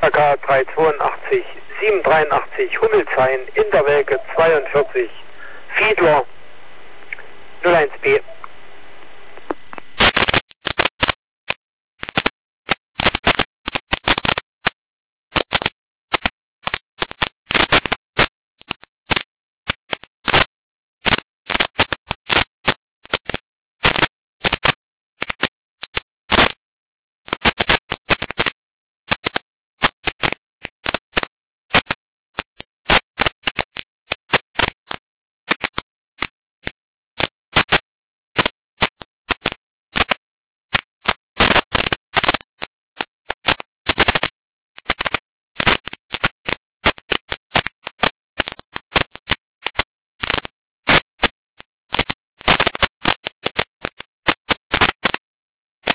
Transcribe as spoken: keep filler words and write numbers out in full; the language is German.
R K drei zwei acht, sieben drei acht, Hummelshain, Interwelke zweiundvierzig, Fiedler null eins B.